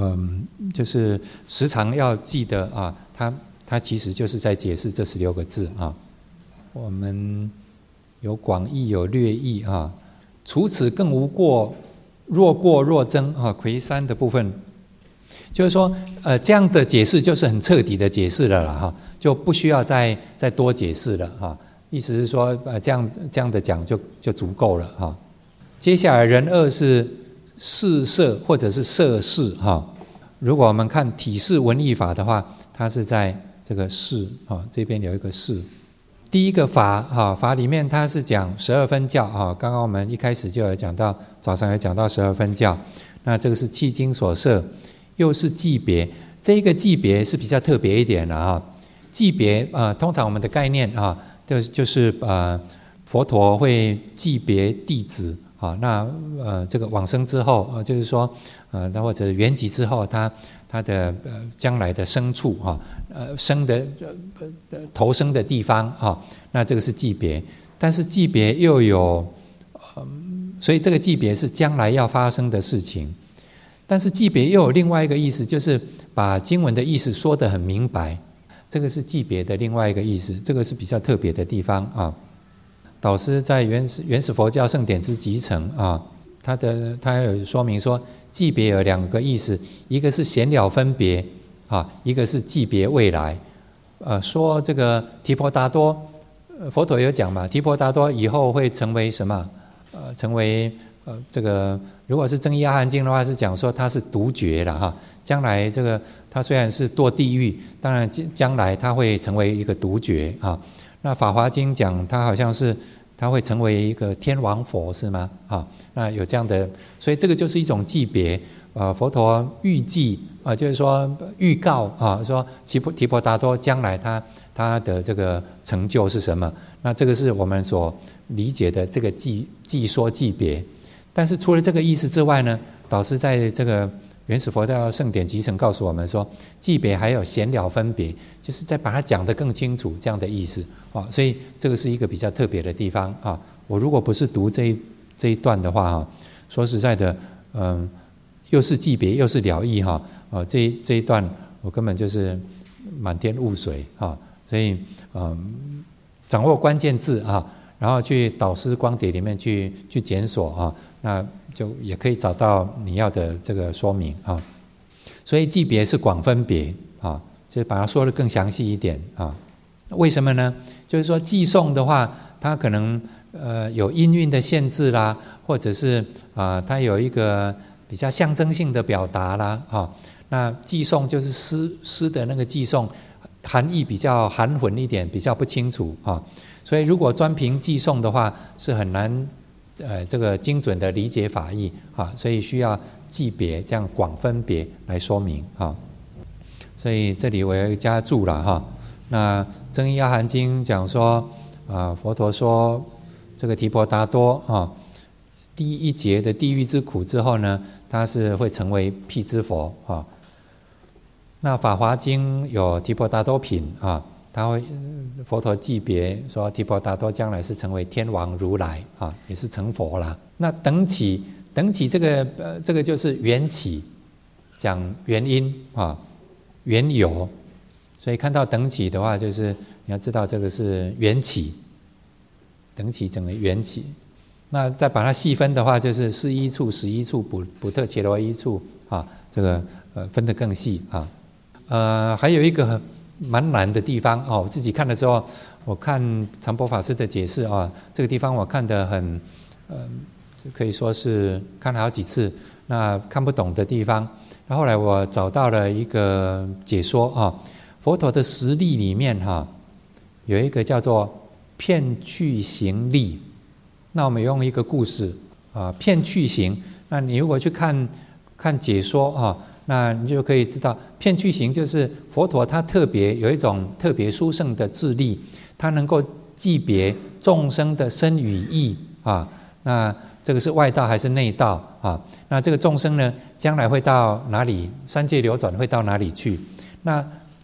时常要记得啊，它其实就是在解释这16个字啊。我们有广义有略义啊，除此更无过，若过若增啊，魁山的部分。就是说，这样的解释就是很彻底的解释了啦，哈，就不需要再多解释了哈。意思是说，这样的讲就足够了哈。接下来人二是事摄或者是摄事哈。如果我们看体式文艺法的话，它是在这个事啊这边有一个事。第一个法哈，法里面它是讲12分教啊。刚刚我们一开始就有讲到，早上有讲到12分教，那这个是迄今所摄。又是祭别，这一个祭别是比较特别一点的啊。祭别通常我们的概念啊，就是佛陀会祭别弟子啊。那这个往生之后就是说那或者圆寂之后，他的将来的生处啊，生的投生的地方啊，那这个是祭别。但是祭别又有所以这个祭别是将来要发生的事情。但是祭别又有另外一个意思，就是把经文的意思说得很明白，这个是祭别的另外一个意思，这个是比较特别的地方啊。导师在原始佛教圣典之集成啊，他有说明说，祭别有2个意思，一个是显了分别啊，一个是祭别未来。说这个提婆达多，佛陀有讲嘛，提婆达多以后会成为什么？成为这个如果是增一阿含经的话，是讲说他是独觉了哈。将来这个他虽然是堕地狱，当然将来他会成为一个独觉啊。那法华经讲他好像是他会成为一个天王佛是吗？啊，那有这样的，所以这个就是一种祭别。佛陀预计就是说预告啊，说提婆达多将来他的这个成就是什么？那这个是我们所理解的这个祭说祭别。但是除了这个意思之外呢，导师在这个原始佛教圣典集成告诉我们说，祭别还有显了分别，就是在把它讲得更清楚这样的意思啊。所以这个是一个比较特别的地方啊。我如果不是读这一段的话哈，说实在的，又是祭别又是了义哈，这一段我根本就是满天雾水啊。所以掌握关键字啊，然后去导师光碟里面去检索啊，那就也可以找到你要的这个说明啊。所以祭别是广分别啊，就把它说得更详细一点啊。为什么呢？就是说寄诵的话，它可能有音韵的限制啦，或者是它有一个比较象征性的表达啦啊。那寄诵就是诗的那个寄诵，含义比较含混一点，比较不清楚啊。所以如果专凭寄诵的话，是很难这个精准的理解法义啊，所以需要祭别这样广分别来说明啊。所以这里我要加注了哈。那增一阿含经讲说佛陀说这个提婆达多啊，第一劫的地狱之苦之后呢，他是会成为辟支佛啊。那法华经有提婆达多品啊，他会佛陀记别说提婆达多将来是成为天王如来啊，也是成佛啦。那等起这个就是缘起，讲原因啊，缘由。所以看到等起的话，就是你要知道这个是缘起，等起整个缘起。那再把它细分的话，就是41处、11处、补特伽罗1处啊，这个分得更细啊。还有一个蛮难的地方我自己看的时候，我看常波法师的解释啊，这个地方我看得很可以说是看了好几次，那看不懂的地方，那后来我找到了一个解说啊。佛陀的实例里面有一个叫做片去行例。那我们用一个故事片去行，那你如果去看解说那你就可以知道，片去行就是佛陀他特别有一种特别殊胜的智力，他能够记别众生的身语意那这个是外道还是内道那这个众生呢，将来会到哪里？三界流转会到哪里去？那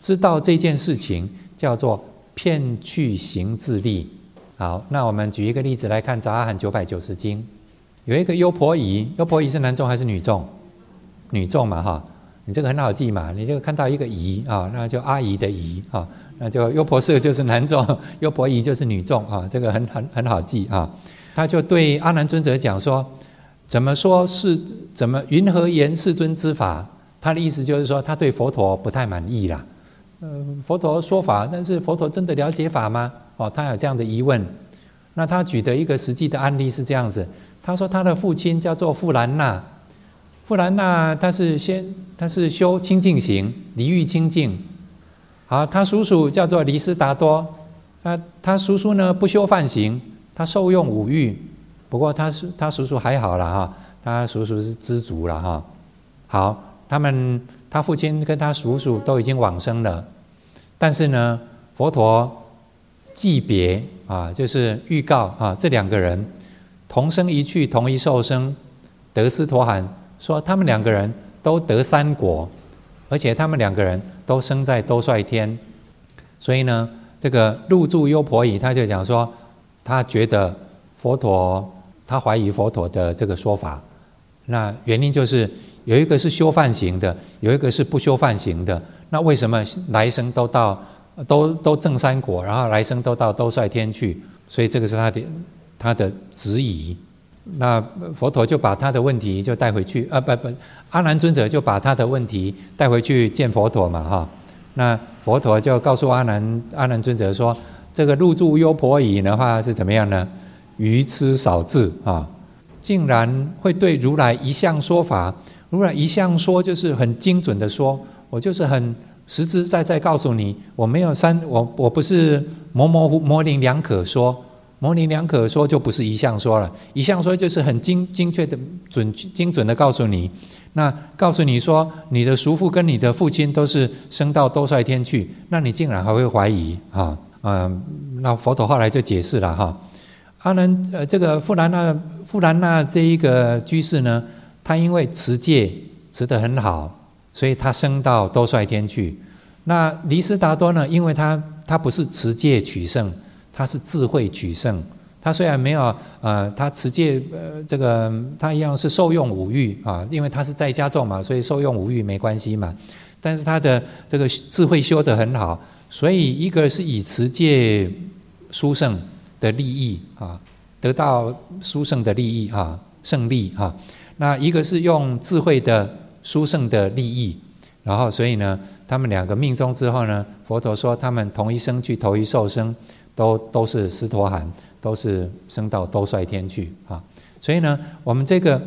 知道这件事情叫做骗去行自利。好，那我们举一个例子来看《杂阿含990经》，有一个优婆夷，优婆夷是男众还是女众？女众嘛哈，你这个很好记嘛，你就看到一个夷啊，那就阿姨的姨啊，那就优婆塞就是男众，优婆夷就是女众啊，这个很好记啊。他就对阿难尊者讲说，怎么说是怎么云何言世尊之法？他的意思就是说，他对佛陀不太满意啦。佛陀说法，但是佛陀真的了解法吗？他有这样的疑问。那他举的一个实际的案例是这样子，他说他的父亲叫做富兰那，富兰那他是修清净行，离欲清净。好，他叔叔叫做离斯达多，他叔叔呢不修梵行，他受用五欲，不过他叔叔还好啦哈，他叔叔是知足了哈。好，他父亲跟他叔叔都已经往生了，但是呢，佛陀记别啊，就是预告啊，这两个人同生一去，同一受生，得斯陀含，说他们两个人都得三果，而且他们两个人都生在兜率天。所以呢，这个入住优婆夷他就讲说，他觉得佛陀，他怀疑佛陀的这个说法。那原因就是有一个是修梵行的，有一个是不修梵行的。那为什么来生都证三果，然后来生都到兜率天去？所以这个是他的质疑。那佛陀就把他的问题就带回去，阿难尊者就把他的问题带回去见佛陀嘛哈。那佛陀就告诉阿难尊者说，这个入住优婆夷的话是怎么样呢？愚痴少智啊，竟然会对如来一向说法。如来一向说就是很精准的说，我就是很实实在在告诉你，我没有我不是模棱两可说，模棱两可说就不是一向说了，一向说就是很精确的精准的告诉你。那告诉你说，你的叔父跟你的父亲都是升到兜率天去，那你竟然还会怀疑啊？那佛陀后来就解释了哈。这个富兰那这一个居士呢，他因为持戒持得很好，所以他升到兜率天去。那离斯达多呢，因为他不是持戒取胜，他是智慧取胜。他虽然没有他持戒这个他一样是受用五欲啊，因为他是在家众嘛，所以受用五欲没关系嘛。但是他的这个智慧修得很好，所以一个是以持戒殊胜的利益啊，得到殊胜的利益啊，胜利啊。那一个是用智慧的殊胜的利益，然后所以呢，他们两个命中之后呢，佛陀说他们同一生去，同一受生，都是斯陀含，都是升到兜率天去啊。所以呢，我们这个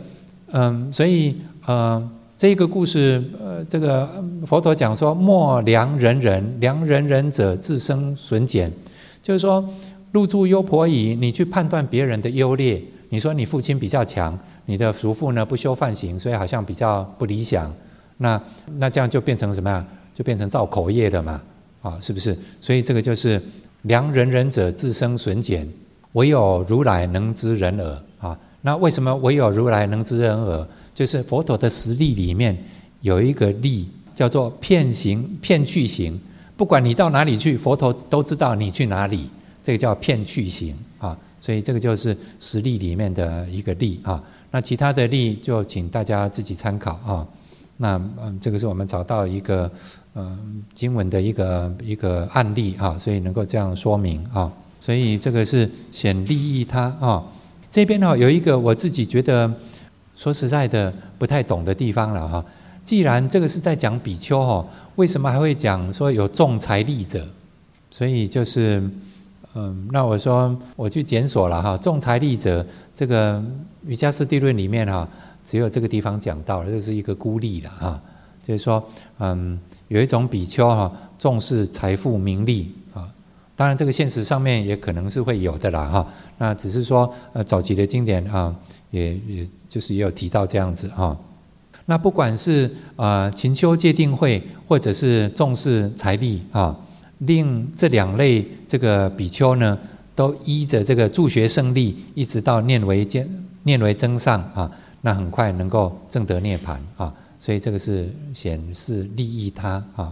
这个故事这个佛陀讲说，莫量人人，量人人者自生损减，就是说入住优婆夷，你去判断别人的优劣，你说你父亲比较强，你的叔父呢不修梵行，所以好像比较不理想，那这样就变成什么呀？就变成造口业了嘛，啊，是不是？所以这个就是量人人者自生损减，唯有如来能知人耳啊。那为什么唯有如来能知人耳？就是佛陀的实力里面有一个力叫做骗去行，不管你到哪里去，佛陀都知道你去哪里，这个叫骗去行啊。所以这个就是实力里面的一个力啊。那其他的力就请大家自己参考啊。那这个是我们找到一个经文的一个案例啊，所以能够这样说明啊。所以这个是显利益他啊。这边有一个我自己觉得说实在的不太懂的地方了哈。既然这个是在讲比丘为什么还会讲说有众财力者？所以就是那我说我去检索了哈，众财力者这个瑜伽师地论里面只有这个地方讲到了，这是一个孤立了哈。就是说有一种比丘重视财富名利啊，当然这个现实上面也可能是会有的啦哈。那只是说早期的经典也就是也有提到这样子哈。那不管是勤修戒定慧，或者是重视财力令这两类这个比丘呢，都依着这个助学胜利，一直到念为增上那很快能够证得涅槃所以这个是显示利益他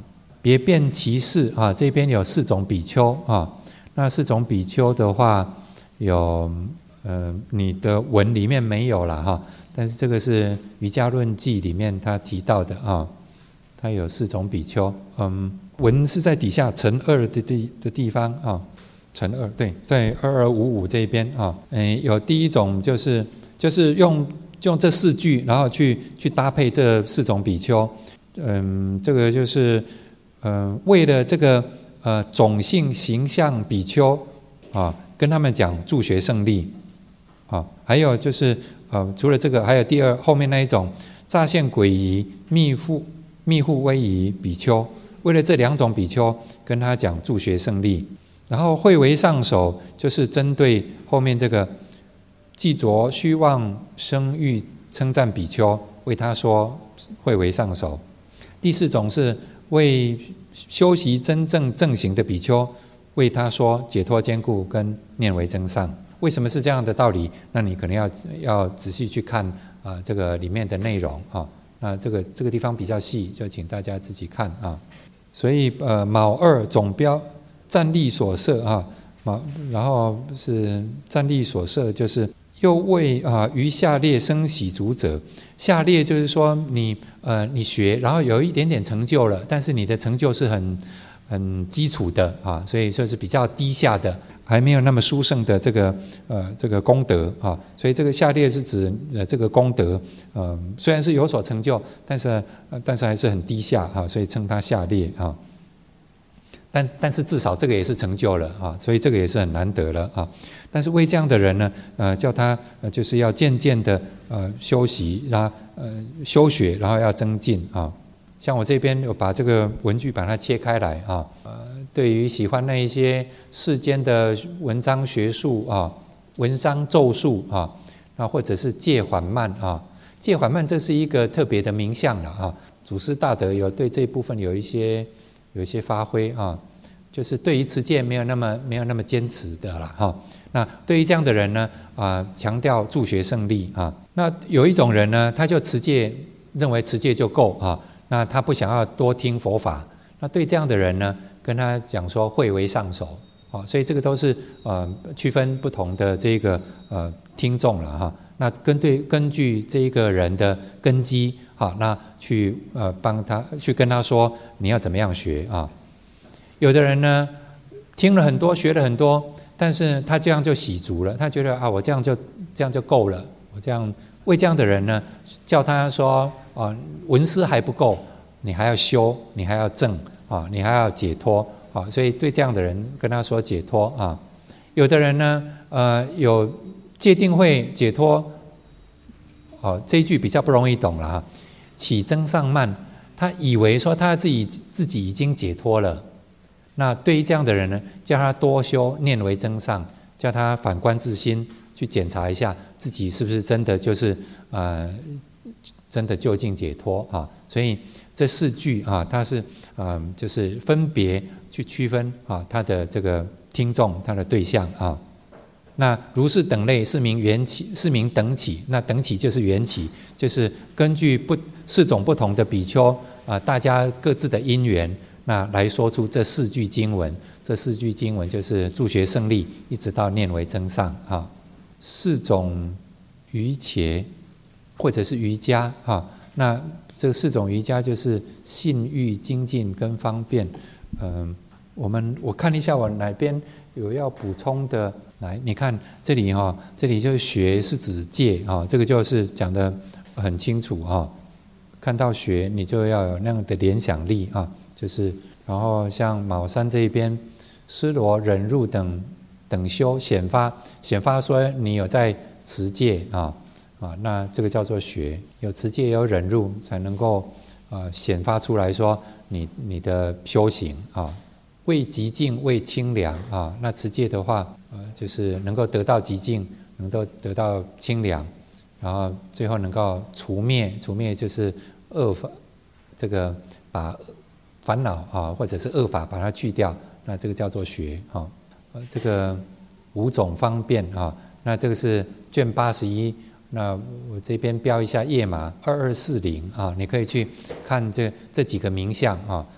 别辨其事啊，这边有4种比丘啊。那4种比丘的话，有你的文里面没有了哈，但是这个是《瑜伽论记》里面他提到的啊，他有4种比丘。文是在底下乘2的地方啊，乘2对，在2255这边啊。有第一种就是用这4句，然后去搭配这4种比丘。这个就是为了这个种姓形象比丘啊，跟他们讲助学胜利啊。还有就是除了这个，还有第2后面那一种乍现诡仪密护威仪比丘，为了这2种比丘跟他讲助学胜利。然后会为上首，就是针对后面这个既着虚妄声誉称赞比丘，为他说会为上首。第4种是为修习真正正行的比丘，为他说解脱坚固跟念为真上。为什么是这样的道理？那你可能要仔细去看这个里面的内容啊。那这个地方比较细，就请大家自己看啊。所以卯2总标战力所设啊，然后是战力所设，就是又为于下列生喜足者。下列就是说你学，然后有一点点成就了，但是你的成就是很基础的啊，所以说是比较低下的，还没有那么殊胜的这个功德啊。所以这个下列是指这个功德虽然是有所成就，但是还是很低下啊，所以称它下列啊。但是至少这个也是成就了啊，所以这个也是很难得了啊。但是为这样的人呢，叫他就是要渐渐的修习，修学，然后要增进啊。像我这边有把这个文句把它切开来啊，对于喜欢那一些世间的文章学术啊、文章咒术啊，那或者是戒缓慢啊，戒缓慢这是一个特别的名相了啊。祖师大德有对这一部分有一些发挥啊，就是对于持戒没有那么坚持的啦哈。那对于这样的人呢强调助学胜利啊。那有一种人呢，他就持戒，认为持戒就够啊，那他不想要多听佛法。那对这样的人呢，跟他讲说会为上首啊，所以这个都是区分不同的这个听众了哈。那根据这一个人的根基好，那去帮他去跟他说你要怎么样学啊。有的人呢听了很多，学了很多，但是他这样就喜足了，他觉得我这样就够了。我这样为这样的人呢，叫他说闻思还不够，你还要修，你还要证啊，你还要解脱啊。所以对这样的人跟他说解脱啊。有的人呢有戒定慧解脱这一句比较不容易懂了哈。起增上慢，他以为说他自己已经解脱了。那对于这样的人呢，叫他多修念为增上，叫他反观自心，去检查一下自己是不是真的就是真的究竟解脱啊。所以这4句啊，它是就是分别去区分他的这个听众，他的对象啊。那如是等类是名缘起，是名等起。那等起就是缘起，就是根据4种不同的比丘大家各自的因缘，那来说出这4句经文。这4句经文就是助学胜利，一直到念为增上啊。4种瑜伽或者是瑜伽啊，那这4种瑜伽就是信欲精进跟方便。我看一下我哪边有要补充的。来，你看这里这里就是学是指戒这个就是讲得很清楚看到学你就要有那样的联想力就是然后像卯3这一边，施罗忍辱等修显发说你有在持戒那这个叫做学，有持戒有忍辱才能够显发出来说你的修行为极静为清凉那持戒的话就是能够得到极静，能够得到清凉，然后最后能够除灭就是恶法，这个把烦恼或者是恶法把它去掉，那这个叫做学这个5种方便那这个是卷81，那我这边标一下页码2240你可以去看这几个名相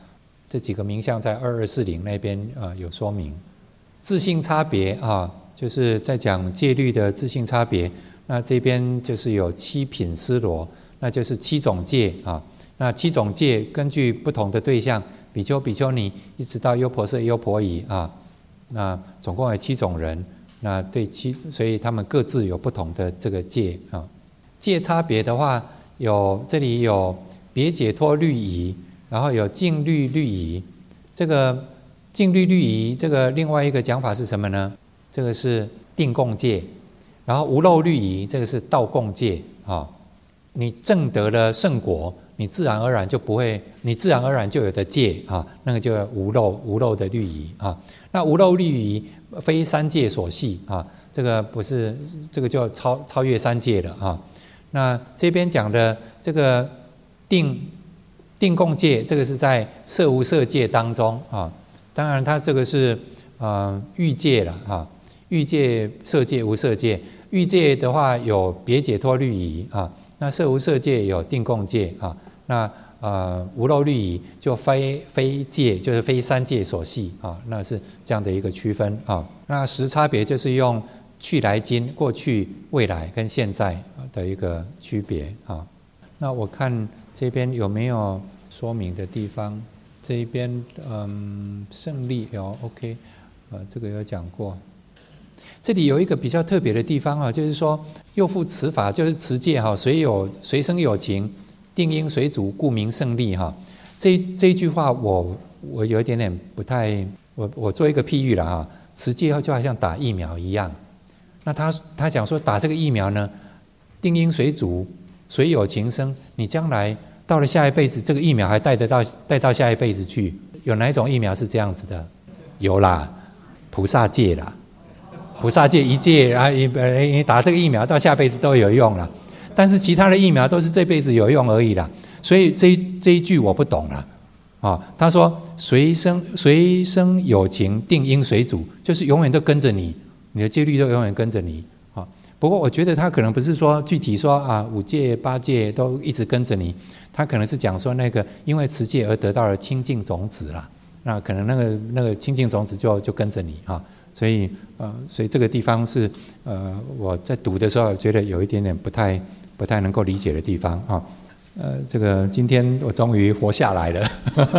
这几个名相在2240那边有说明。自性差别就是在讲戒律的自性差别。那这边就是有7品尸罗，那就是7种戒那7种戒根据不同的对象，比丘、比丘尼，一直到优婆塞、优婆夷那总共有7种人。那所以他们各自有不同的这个戒戒差别的话，这里有别解脱律仪，然后有净律律仪。这个净律律仪，这个另外一个讲法是什么呢？这个是定共戒。然后无漏律仪，这个是道共戒你证得了圣果，你自然而然就有的戒那个就无漏的律仪那无漏律仪非3戒所系这个不是，这个就超越3戒了那这边讲的这个定共戒，这个是在色无色戒当中当然它这个是欲戒了欲戒、色戒、无色戒。欲戒的话有别解脱律仪那色无色戒有定共戒那无漏律仪就非戒，就是非3戒所系那是这样的一个区分那实差别就是用去来今、过去、未来跟现在的一个区别那我看这边有没有说明的地方？这一边胜利OK 这个有讲过。这里有一个比较特别的地方就是说又复持法，就是持戒随生有情，定因随主，故名胜利这一句话我有一点点不太，我做一个譬喻了持戒就好像打疫苗一样。那他讲说打这个疫苗呢，定因随主，随有情生，你将来到了下一辈子，这个疫苗还带到下一辈子去。有哪一种疫苗是这样子的？有啦，菩萨戒啦。菩萨戒一戒你打这个疫苗到下辈子都有用了，但是其他的疫苗都是这辈子有用而已啦。所以这一句我不懂了他说随生有情，定因随主，就是永远都跟着你，你的戒律都永远跟着你不过我觉得他可能不是说具体说5戒8戒都一直跟着你，他可能是讲说那个因为持戒而得到了清净种子啦，那可能那个清净种子就跟着你所以这个地方是我在读的时候觉得有一点点不太能够理解的地方这个今天我终于活下来了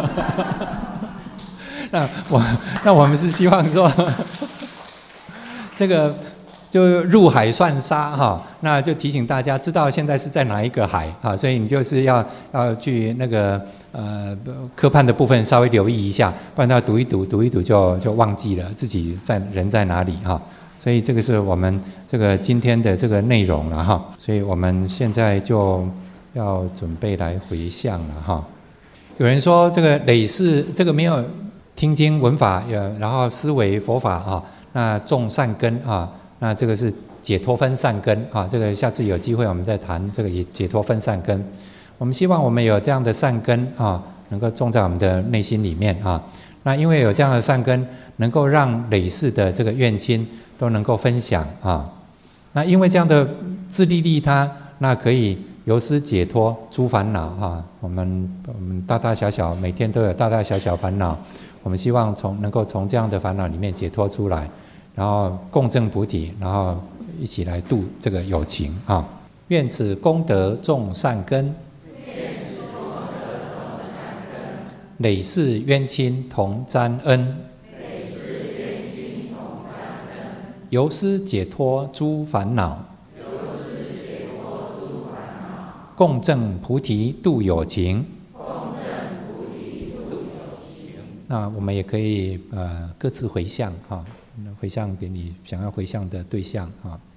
那我们是希望说这个就入海算沙那就提醒大家知道现在是在哪一个海所以你就是要去那个科判的部分稍微留意一下，不然他读一读就忘记了自己人在哪里所以这个是我们这个今天的这个内容了所以我们现在就要准备来回向了有人说这个累世这个没有听经闻法然后思维佛法那种善根那这个是解脱分善根这个下次有机会我们再谈这个解脱分善根。我们希望我们有这样的善根能够种在我们的内心里面那因为有这样的善根，能够让累世的这个怨亲都能够分享那因为这样的自利利他，那可以由施解脱诸烦恼我们大大小小每天都有大大小小烦恼，我们希望能够从这样的烦恼里面解脱出来，然后共证菩提，然后一起来度这个有情愿此功德种善根，累世冤亲同沾恩，由施解脱诸烦恼，共证菩提度有情。那我们也可以各自回向回向给你想要回向的对象